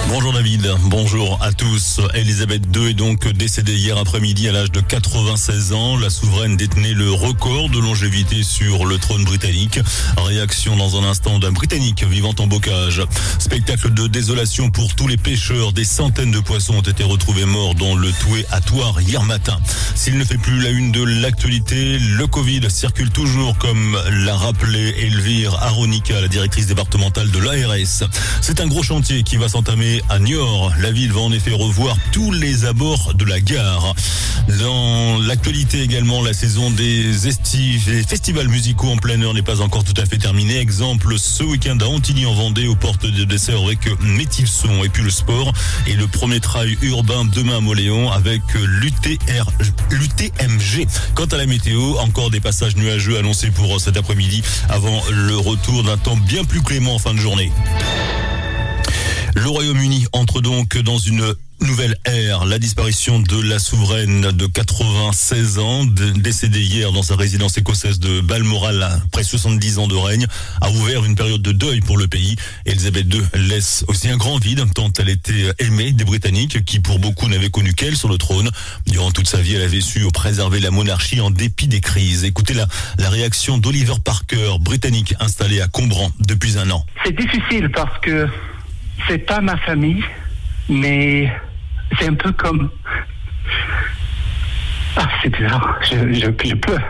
Bonjour David, bonjour à tous. Elisabeth II est donc décédée hier après-midi à l'âge de 96 ans. La souveraine détenait le record de longévité sur le trône britannique. Réaction dans un instant d'un Britannique vivant en bocage. Spectacle de désolation pour tous les pêcheurs. Des centaines de poissons ont été retrouvés morts dans le Touet à Thouars hier matin. S'il ne fait plus la une de l'actualité, le Covid circule toujours, comme l'a rappelé Elvire Aronica, la directrice départementale de l'ARS. C'est un gros chantier qui va s'entamer à Niort. La ville va en effet revoir tous les abords de la gare. Dans l'actualité également, la saison des festivals musicaux en plein air n'est pas encore tout à fait terminée. Exemple, ce week-end à Antilly en Vendée, aux portes de dessert avec Métilson. Et puis le sport et le premier trail urbain demain à Moléon avec l'UTMG. Quant à la météo, encore des passages nuageux annoncés pour cet après-midi avant le retour d'un temps bien plus clément en fin de journée. Le Royaume-Uni entre donc dans une nouvelle ère. La disparition de la souveraine de 96 ans, décédée hier dans sa résidence écossaise de Balmoral après 70 ans de règne, a ouvert une période de deuil pour le pays. Elisabeth II laisse aussi un grand vide, tant elle était aimée des Britanniques, qui pour beaucoup n'avaient connu qu'elle sur le trône. Durant toute sa vie, elle avait su préserver la monarchie en dépit des crises. Écoutez la réaction d'Oliver Parker, britannique installé à Combran depuis un an. C'est difficile parce que c'est pas ma famille, mais c'est un peu comme... c'est bizarre, je pleure.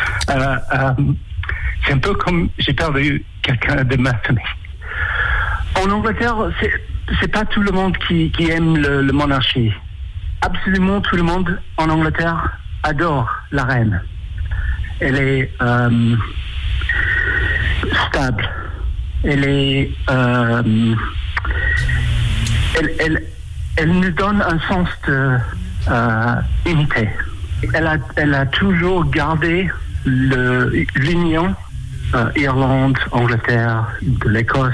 C'est un peu comme j'ai perdu quelqu'un de ma famille. En Angleterre, c'est pas tout le monde qui aime le monarchie. Absolument tout le monde en Angleterre adore la reine. Elle est stable. Elle est... Elle nous donne un sens de unité. Elle a toujours gardé l'union Irlande, Angleterre, de l'Écosse.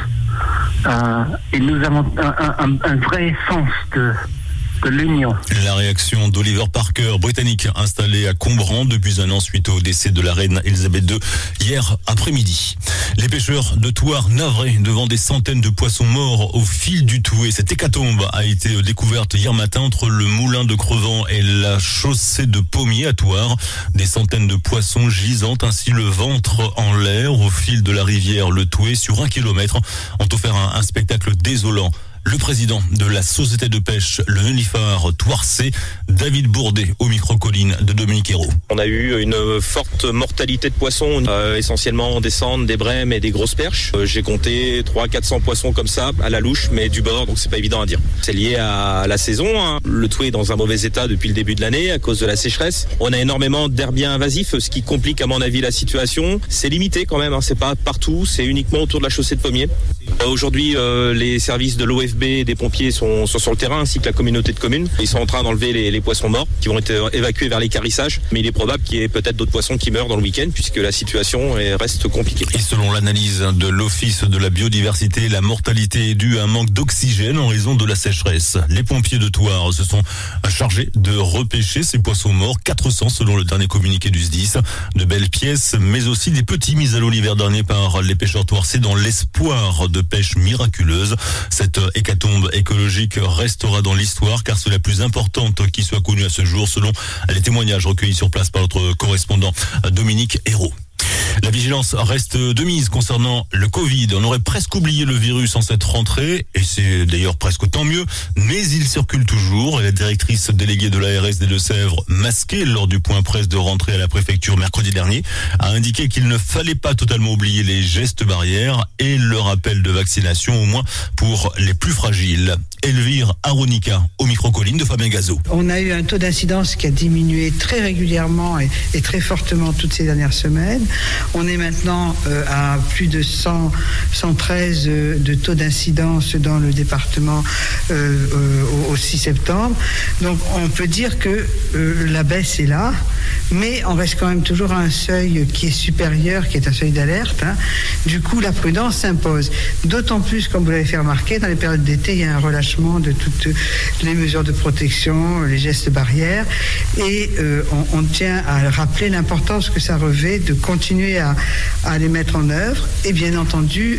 Et nous avons un vrai sens de l'union. La réaction d'Oliver Parker, britannique installé à Combran depuis un an suite au décès de la reine Elisabeth II hier après-midi. Les pêcheurs de Thouars navrés devant des centaines de poissons morts au fil du Touet. Cette hécatombe a été découverte hier matin entre le moulin de Crevant et la chaussée de Pommiers à Thouars. Des centaines de poissons gisant ainsi le ventre en l'air au fil de la rivière le Touet sur 1 kilomètre ont offert un spectacle désolant. Le président de la société de pêche, le Nénuphar Thouarsais, David Bourdet, au micro-colline de Dominique Hérault. On a eu une forte mortalité de poissons, essentiellement des sandres, des brèmes et des grosses perches. J'ai compté 300-400 poissons comme ça, à la louche, mais du bord, donc c'est pas évident à dire. C'est lié à la saison, hein. Le Touet est dans un mauvais état depuis le début de l'année à cause de la sécheresse. On a énormément d'herbiers invasifs, ce qui complique à mon avis la situation. C'est limité quand même, hein. C'est pas partout, c'est uniquement autour de la chaussée de Pommiers. Aujourd'hui, les services de l'OFB et des pompiers sont sur le terrain, ainsi que la communauté de communes. Ils sont en train d'enlever les poissons morts qui vont être évacués vers l'équarrissage. Mais il est probable qu'il y ait peut-être d'autres poissons qui meurent dans le week-end puisque la situation reste compliquée. Et selon l'analyse de l'Office de la biodiversité, la mortalité est due à un manque d'oxygène en raison de la sécheresse. Les pompiers de Thouars se sont chargés de repêcher ces poissons morts, 400 selon le dernier communiqué du SDIS. De belles pièces, mais aussi des petits mis à l'eau l'hiver dernier par les pêcheurs thouarsais dans l'espoir de pêche miraculeuse. Cette hécatombe écologique restera dans l'histoire car c'est la plus importante qui soit connue à ce jour selon les témoignages recueillis sur place par notre correspondant Dominique Hérault. La vigilance reste de mise concernant le Covid. On aurait presque oublié le virus en cette rentrée, et c'est d'ailleurs presque tant mieux, mais il circule toujours. Et la directrice déléguée de l'ARS des Deux-Sèvres, masquée lors du point presse de rentrée à la préfecture mercredi dernier, a indiqué qu'il ne fallait pas totalement oublier les gestes barrières et le rappel de vaccination, au moins pour les plus fragiles. Elvire Aronica, au micro-colline de Fabien Gazot. On a eu un taux d'incidence qui a diminué très régulièrement et très fortement toutes ces dernières semaines. On est maintenant à plus de 113 de taux d'incidence dans le département au 6 septembre. Donc on peut dire que la baisse est là. mais on reste quand même toujours à un seuil qui est supérieur, qui est un seuil d'alerte. Du coup, la prudence s'impose. D'autant plus, comme vous l'avez fait remarquer, dans les périodes d'été, il y a un relâchement de toutes les mesures de protection, les gestes barrières, et on tient à rappeler l'importance que ça revêt de continuer à les mettre en œuvre, et bien entendu,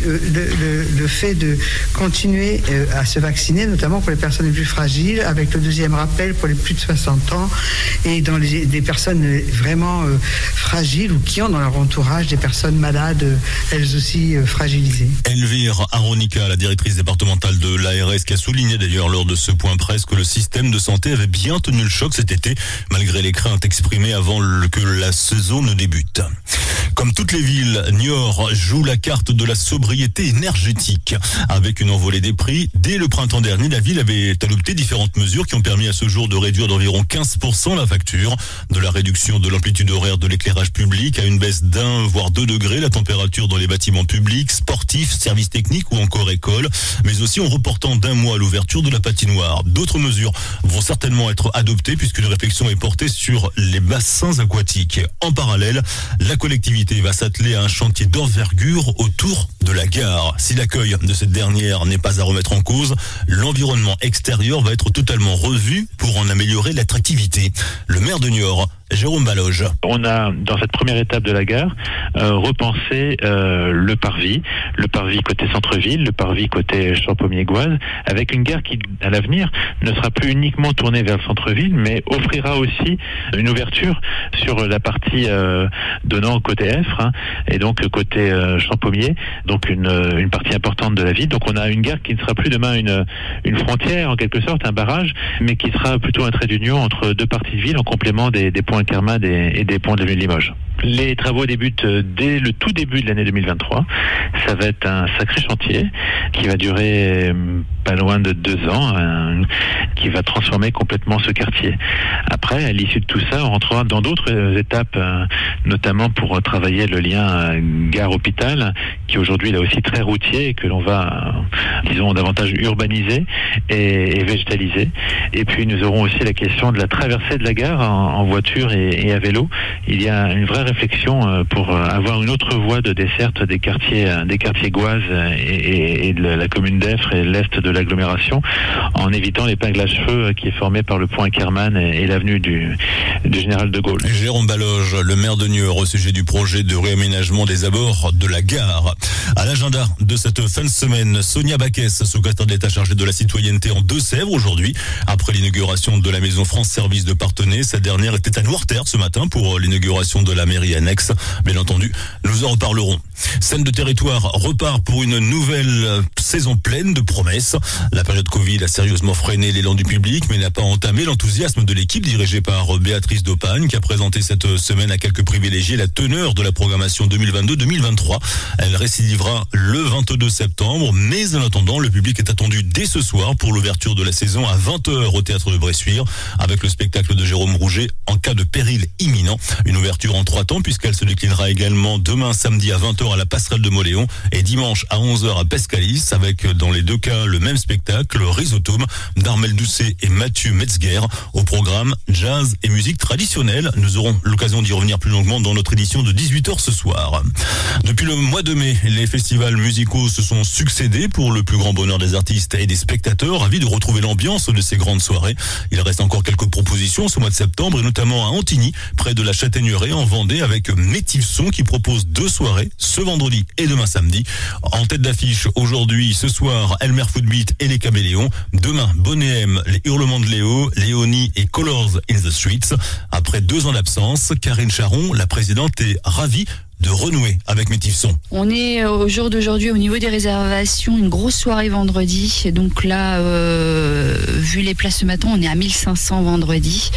le fait de continuer à se vacciner, notamment pour les personnes les plus fragiles, avec le deuxième rappel pour les plus de 60 ans, et dans des personnes vraiment fragiles ou qui ont dans leur entourage des personnes malades, elles aussi fragilisées. Elvire Aronica, la directrice départementale de l'ARS, qui a souligné d'ailleurs lors de ce point presse que le système de santé avait bien tenu le choc cet été, malgré les craintes exprimées avant que la saison ne débute. Comme toutes les villes, Niort joue la carte de la sobriété énergétique. Avec une envolée des prix, dès le printemps dernier, la ville avait adopté différentes mesures qui ont permis à ce jour de réduire d'environ 15% la facture, de la réduction de l'amplitude horaire de l'éclairage public à une baisse d'1 voire 2 degrés la température dans les bâtiments publics, sportifs, services techniques ou encore écoles, mais aussi en reportant d'1 mois l'ouverture de la patinoire. D'autres mesures vont certainement être adoptées puisqu'une réflexion est portée sur les bassins aquatiques. En parallèle, la collectivité va s'atteler à un chantier d'envergure autour de la gare. Si l'accueil de cette dernière n'est pas à remettre en cause, l'environnement extérieur va être totalement revu pour en améliorer l'attractivité. Le maire de Niort, Jérôme Baloge. On a, dans cette première étape de la gare, repensé le parvis côté centre-ville, le parvis côté Champommier-Goise, avec une gare qui, à l'avenir, ne sera plus uniquement tournée vers le centre-ville, mais offrira aussi une ouverture sur la partie donnant côté Effre, et donc côté Champommier, donc une partie importante de la ville. Donc on a une gare qui ne sera plus demain une frontière, en quelque sorte, un barrage, mais qui sera plutôt un trait d'union entre deux parties de ville, en complément des ponts Inkermann et des ponts de l'avenue de Limoges. Les travaux débutent dès le tout début de l'année 2023. Ça va être un sacré chantier qui va durer pas loin de 2 ans, qui va transformer complètement ce quartier. Après, à l'issue de tout ça, on rentrera dans d'autres étapes, notamment pour travailler le lien gare-hôpital, qui aujourd'hui est là aussi très routier et que l'on va, disons, davantage urbaniser et végétaliser. Et puis nous aurons aussi la question de la traversée de la gare en voiture et à vélo. Il y a une vraie réflexion pour avoir une autre voie de desserte des quartiers Goise et de la commune d'Effre et l'est de l'agglomération, en évitant l'épingle à cheveux qui est formée par le pont Inkermann et l'avenue du Général de Gaulle. Jérôme Baloge, le maire de Niort, au sujet du projet de réaménagement des abords de la gare. À l'agenda de cette fin de semaine, Sonia Baquès, secrétaire d'État chargée de la citoyenneté en Deux-Sèvres aujourd'hui, après l'inauguration de la maison France Service de Parthenay. Cette dernière était à Noirterre ce matin pour l'inauguration de la mairie annexe. Bien entendu, nous en reparlerons. Scène de territoire repart pour une nouvelle saison pleine de promesses. La période Covid a sérieusement freiné l'élan du public, mais n'a pas entamé l'enthousiasme de l'équipe dirigée par Béatrice Dopagne, qui a présenté cette semaine à quelques privilégiés la teneur de la programmation 2022-2023. Elle récidivera le 22 septembre, mais en attendant, le public est attendu dès ce soir pour l'ouverture de la saison à 20h au théâtre de Bressuire, avec le spectacle de Jérôme Rouget en cas de péril imminent. Une ouverture en 3 temps, puisqu'elle se déclinera également demain samedi à 20h à la Passerelle de Moléon et dimanche à 11h à Pescalis, avec dans les deux cas le même spectacle, Rhizotome, d'Armel Doucet et Mathieu Metzger. Au programme, jazz et musique traditionnelle. Nous aurons l'occasion d'y revenir plus longuement dans notre édition de 18h ce soir. Depuis le mois de mai, les festivals musicaux se sont succédés pour le plus grand bonheur des artistes et des spectateurs, ravis de retrouver l'ambiance de ces grandes soirées. Il reste encore quelques propositions ce mois de septembre, et notamment à Antigny, près de la Châtaigneraie en Vendée, avec Métif Son qui propose 2 soirées, ce vendredi et demain samedi. En tête d'affiche aujourd'hui, ce soir, Elmer Footbeat et les Caméléons. Demain, Bonnet M, les Hurlements de Léo, Léonie et Colors in the Streets. Après 2 ans d'absence, Karine Charon, la présidente, est ravie de renouer avec Métif Son. On est au jour d'aujourd'hui au niveau des réservations, une grosse soirée vendredi. Et donc là, vu les places ce matin, on est à 1500 vendredi.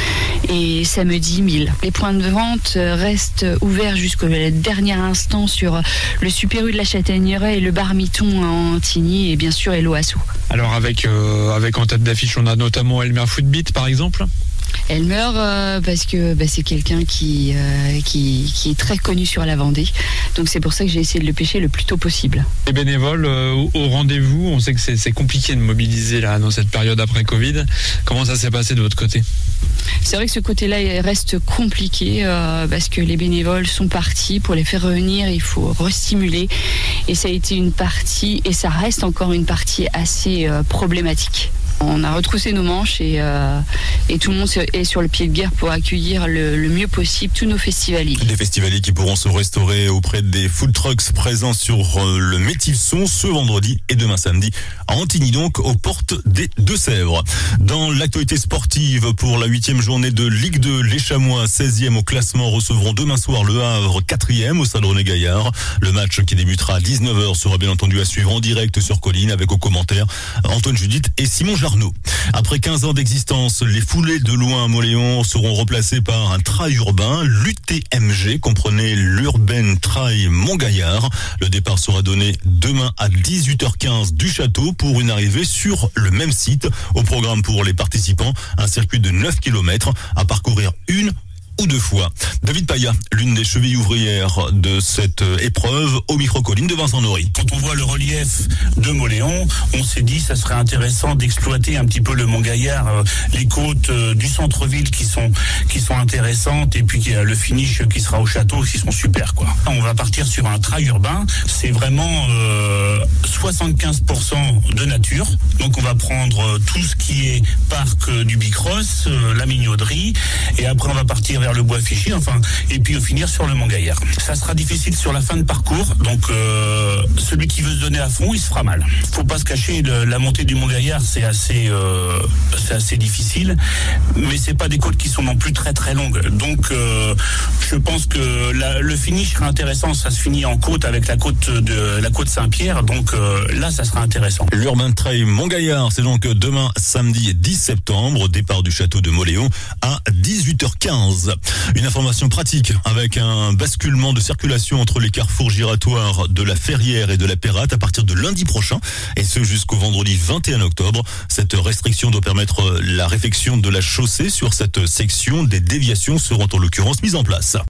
Et samedi 1000. Les points de vente restent ouverts jusqu'au dernier instant sur le Super U de la Châtaigneraie et le bar Miton à Antigny et bien sûr Hello Assou. Alors avec en tête d'affiche, on a notamment Elmer Footbeat par exemple. Elle meurt parce que c'est quelqu'un qui est très connu sur la Vendée. Donc c'est pour ça que j'ai essayé de le pêcher le plus tôt possible. Les bénévoles au rendez-vous, on sait que c'est compliqué de mobiliser là dans cette période après Covid. Comment ça s'est passé de votre côté ? C'est vrai que ce côté-là il reste compliqué parce que les bénévoles sont partis. Pour les faire revenir, il faut restimuler. Et ça a été une partie, et ça reste encore une partie assez problématique. On a retroussé nos manches et tout le monde est sur le pied de guerre pour accueillir le mieux possible tous nos festivaliers. Des festivaliers qui pourront se restaurer auprès des food trucks présents sur le Métilson ce vendredi et demain samedi à Antigny, donc aux portes des Deux-Sèvres. Dans l'actualité sportive pour la 8e journée de Ligue 2, les Chamois 16e au classement recevront demain soir le Havre 4e au Stade René Gaillard. Le match qui débutera à 19h sera bien entendu à suivre en direct sur Colline avec aux commentaires Antoine Judith et Simon Jarno. Après 15 ans d'existence, les foulées de Louhain-Mauléon seront replacées par un trail urbain. L'UTMG comprenait l'Urban Trail Montgaillard. Le départ sera donné demain à 18h15 du château pour une arrivée sur le même site. Au programme pour les participants, un circuit de 9 km à parcourir une ou deux fois. David Paya, l'une des chevilles ouvrières de cette épreuve, au micro-colline de Vincent Nory. Quand on voit le relief de Mauléon, on s'est dit ça serait intéressant d'exploiter un petit peu le Mont-Gaillard, les côtes du centre-ville qui sont intéressantes, et puis le finish qui sera au château qui sont super quoi. On va partir sur un trail urbain, c'est vraiment 75% de nature. Donc on va prendre tout ce qui est parc du Bicross, la Mignauderie, et après on va partir vers le Bois Fichy, et puis finir sur le Mont-Gaillard. Ça sera difficile sur la fin de parcours, donc celui qui veut se donner à fond, il se fera mal. Faut pas se cacher, la montée du Mont-Gaillard, c'est assez difficile, mais c'est pas des côtes qui sont non plus très très longues. Donc je pense que le finish sera intéressant. Ça se finit en côte avec la côte Saint-Pierre, donc là ça sera intéressant. L'Urban Trail Mont-Gaillard, c'est donc demain samedi 10 septembre, départ du château de Mauléon à 18h15. Une information pratique avec un basculement de circulation entre les carrefours giratoires de la Ferrière et de la Pérate à partir de lundi prochain, et ce jusqu'au vendredi 21 octobre. Cette restriction doit permettre la réfection de la chaussée sur cette section. Des déviations seront en l'occurrence mises en place.